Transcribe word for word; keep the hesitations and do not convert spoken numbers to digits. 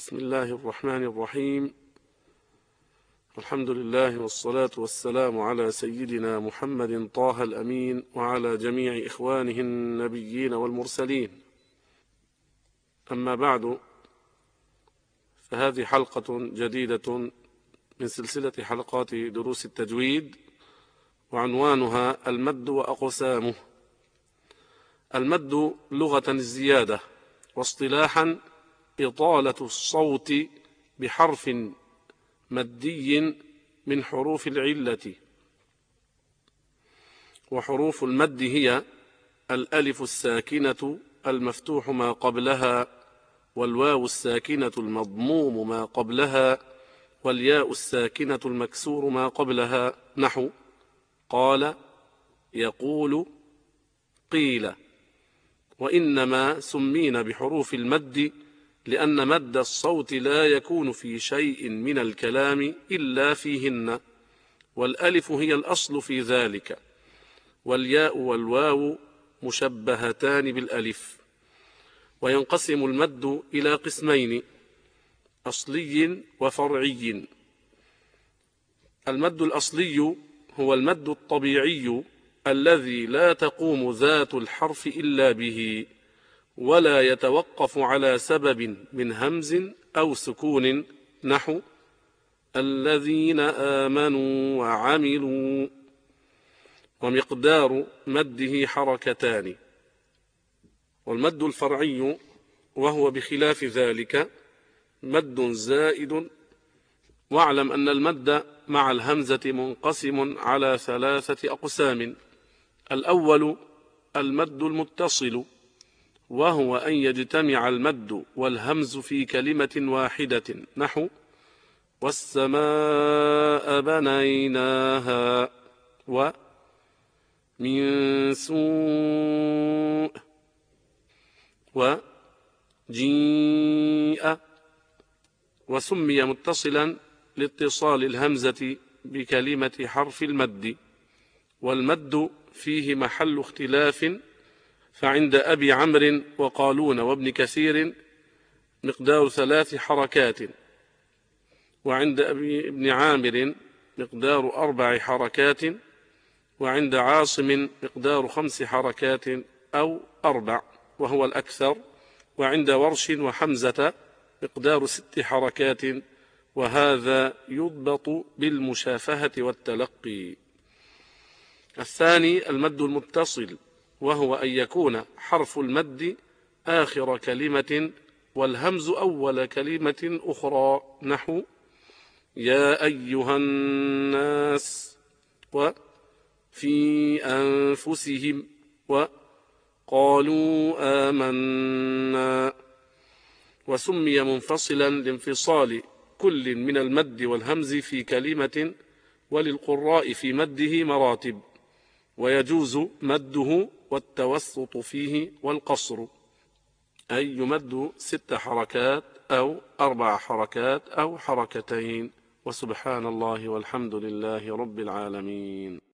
بسم الله الرحمن الرحيم. الحمد لله والصلاة والسلام على سيدنا محمد طه الأمين وعلى جميع إخوانه النبيين والمرسلين. أما بعد، فهذه حلقة جديدة من سلسلة حلقات دروس التجويد، وعنوانها المد وأقسامه. المد لغة الزيادة، واصطلاحا إطالة الصوت بحرف مدي من حروف العلة. وحروف المد هي الألف الساكنة المفتوح ما قبلها، والواو الساكنة المضموم ما قبلها، والياء الساكنة المكسور ما قبلها، نحو قال، يقول، قيل. وإنما سمين بحروف المد لأن مد الصوت لا يكون في شيء من الكلام إلا فيهن، والألف هي الأصل في ذلك، والياء والواو مشبهتان بالألف. وينقسم المد إلى قسمين، أصلي وفرعي. المد الأصلي هو المد الطبيعي الذي لا تقوم ذات الحرف إلا به، ولا يتوقف على سبب من همز أو سكون، نحو الذين آمنوا وعملوا. ومقدار مده حركتان. والمد الفرعي وهو بخلاف ذلك مد زائد. واعلم أن المد مع الهمزة منقسم على ثلاثة أقسام. الأول المد المتصل، وهو أن يجتمع المد والهمز في كلمة واحدة، نحو والسماء بنيناها، ومن سوء، وجيء. وسمي متصلا لاتصال الهمزة بكلمة حرف المد. والمد فيه محل اختلاف، فعند أبي عمرو وقالون وابن كثير مقدار ثلاث حركات، وعند أبي ابن عامر مقدار أربع حركات، وعند عاصم مقدار خمس حركات أو أربع وهو الأكثر، وعند ورش وحمزة مقدار ست حركات، وهذا يضبط بالمشافهة والتلقي. الثاني المد المتصل، وهو أن يكون حرف المد آخر كلمة والهمز أول كلمة أخرى، نحو يا أيها الناس، وفي أنفسهم، وقالوا آمنا. وسمي منفصلا لانفصال كل من المد والهمز في كلمة، وللقراء في مده مراتب، ويجوز مده والتوسط فيه والقصر، أي يمد ست حركات أو أربع حركات أو حركتين. وسبحان الله والحمد لله رب العالمين.